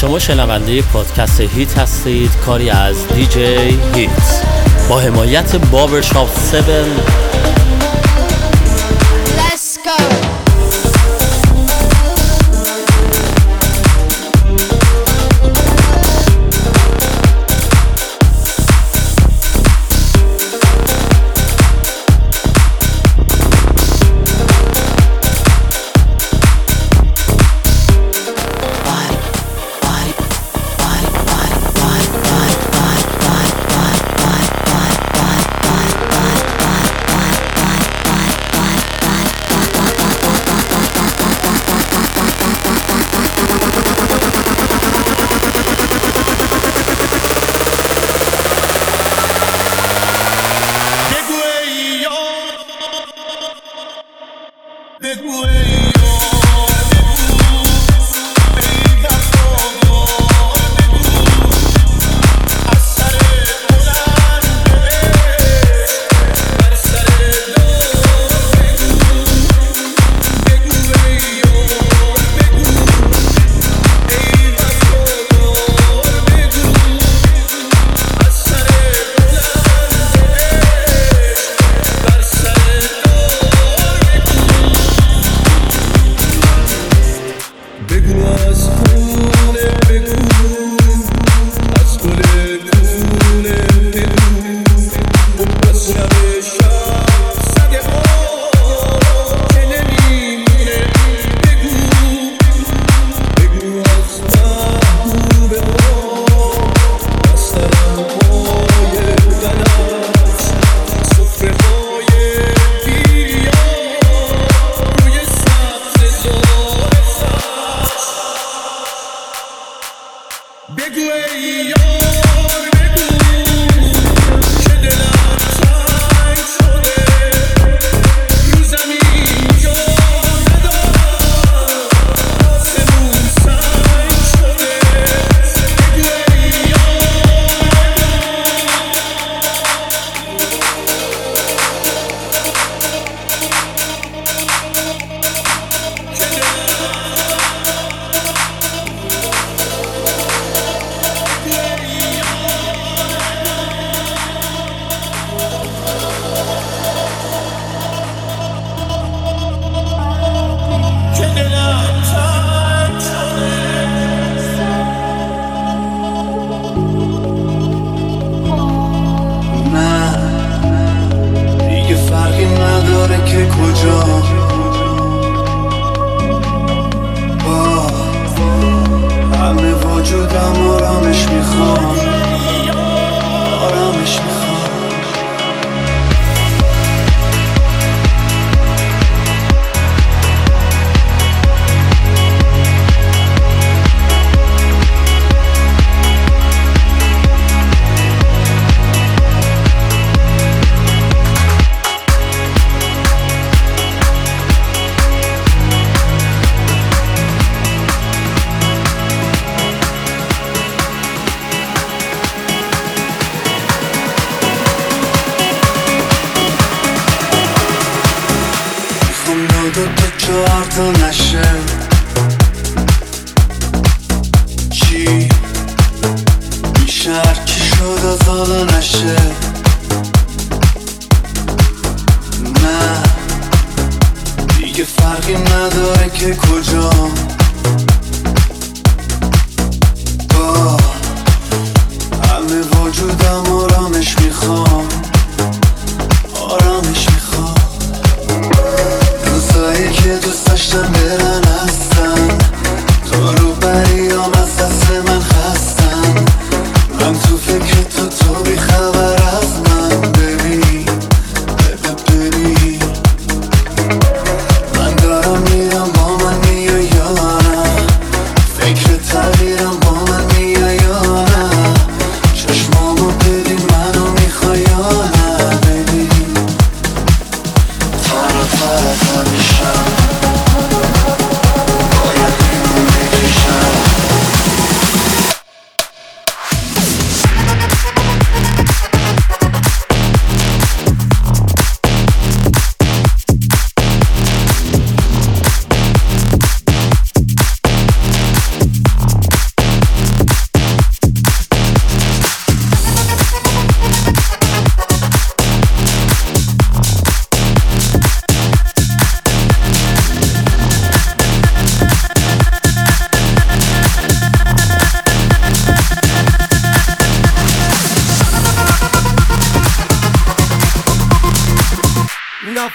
شما شنونده پادکست هیت هستید، کاری از دیجی هیت با حمایت باربرشاپ 7. Let's go. من تو فکر تو بی خبر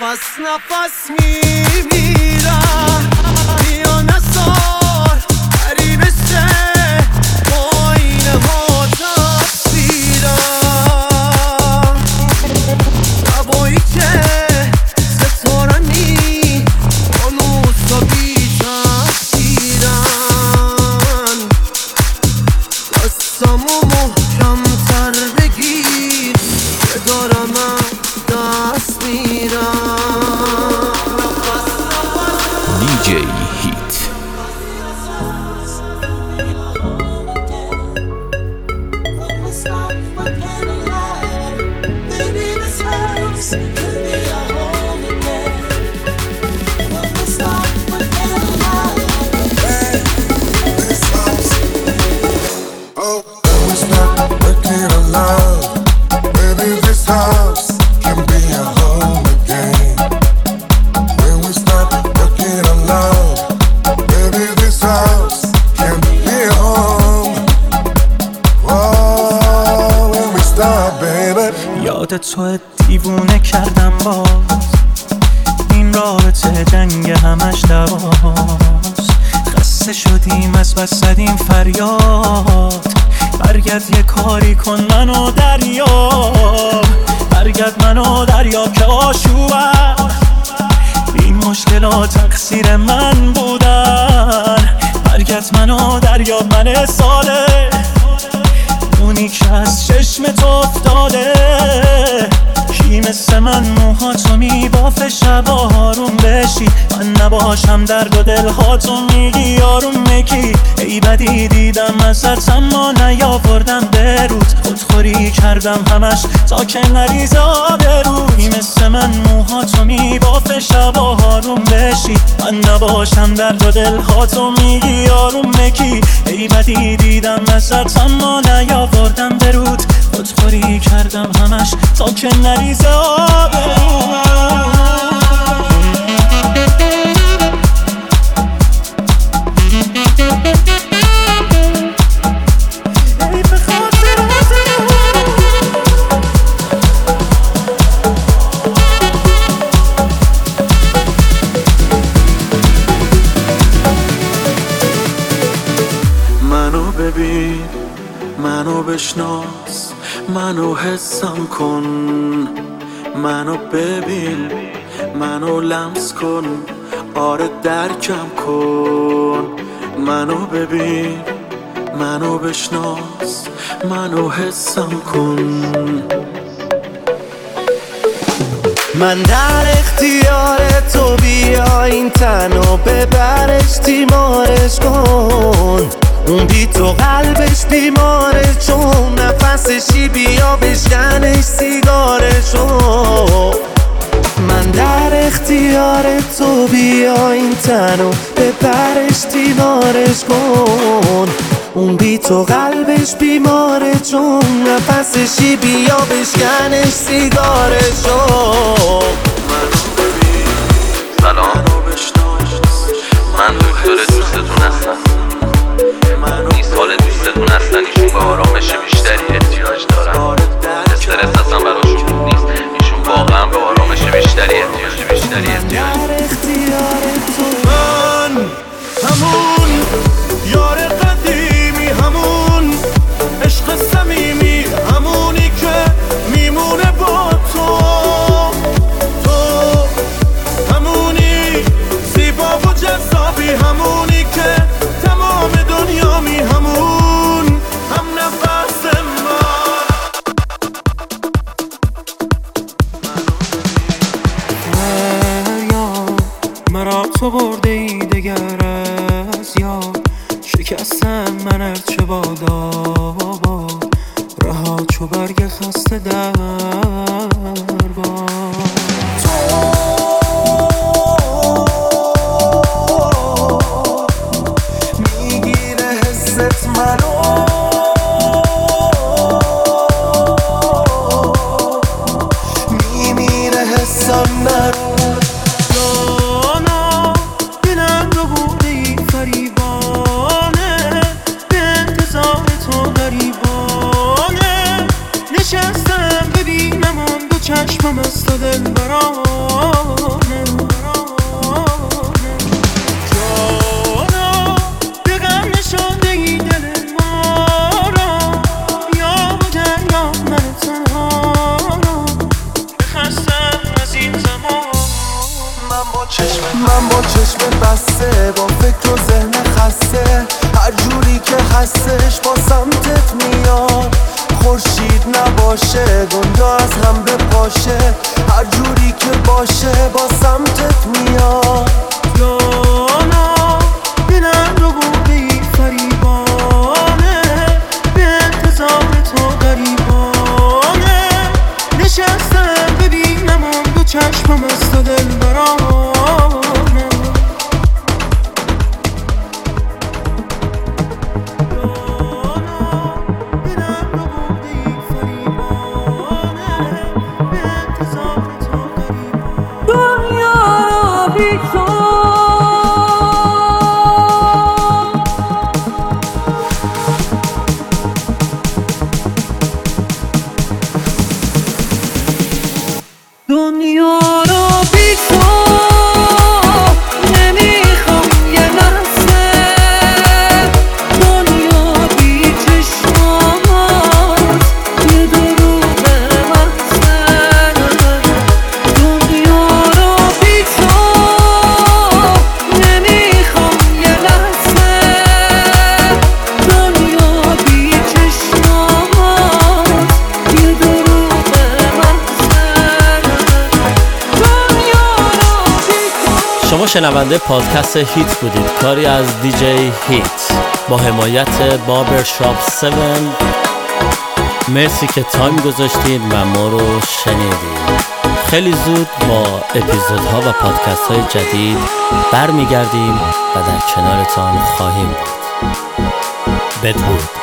نفس میمیرم بیا نسار قریب شه با اینه ها تصویرم شبایی که ستارنی آنوسا بی تفسیرن دستمو محکم تر بگیر که دارم دست میرم DJ Heat. یاد تو دیوونه کردم باز این رابطه جنگ همش دواز خسته شدیم از بس زدیم فریاد برگرد یه کاری کن منو دریاب برگرد منو دریاب که آشوبم این مشکلات تقصیر من بودن برگرد منو دریاب من ساله اونی که از چشمت افتاده کی مثل من موهاتو میبافه شبا آروم بشی من نباشم درد و دلهاتو میگی آروم مکی ای بدی دیدم ازت اما نیاوردم برود خودخوری کردم همش تا که نریزه آبرود کی مثل من موهاتو میبافه شبا آروم بشی من نباشم درد و دلهاتو میگی آروم مکی ای بدی دیدم ازت اما نیاوردم برود خودخوری کردم همش تا که نریزه آبرود منو ببین منو بشناس منو حسم کن منو ببین منو لمس کن آره درکم کن منو ببین منو بشناس منو حسم کن من در اختیار تو بیا این تنو ببرش تیمارش کن اون بی تو قلبش بیماره چون نفسشی بیا بشکنش سیگارشو من در اختیار تو بیا این تنو ببرش تیمارش کن اون بی تو قلبش بیماره چون نفسشی بیا بشکنش سیگارشو سلام من دکتر دوستتون هستم این سال دوستتون هستن ایشون به آرامش بیشتری احتیاج دارن استرس اصلا براشون خوب نیست ایشون واقعا به آرامش بیشتری احتیاج من همون یار قدیمی همون عشق صمیمی همونی که میمونه با تو همونی زیبا و جذابی همونی که تمام دنیا می همون هم نفس من مرا تو برده ای دگر از یار شکستم من ارچه بادا رها چو برگ خسته در بار میگیره حست منو میمیره حسم نرو جانا دلم رو بوده ای فریبانه به انتظار تو غریبانه نشستم ببینم اون دو چشمم است و دل برام هستش با سمتت میاد، خورشید نباشه دنیا از هم بپاشه، هر جوری که باشه با سمتت میاد. جانا دلم رو برده ای فریبانه، به انتظار تو غریبانه، نشستم ببینم اون دو چشمم از تو دل برانه. دنیا رو بی تو نمیخوام یه لحظه، دنیا بی چشمات یه دروغ محضه، دنیا رو بی تو نمیخوام یه لحظه، دنیا بی چشمات یه دروغ شما شنونده پادکست هیت بودید، کاری از دیجی هیت با حمایت باربرشاپ 7. مرسی که تایم گذاشتید و ما رو شنیدید. خیلی زود با اپیزودها و پادکست های جدید برمیگردیم و در کنارتان خواهیم بود. بدرود.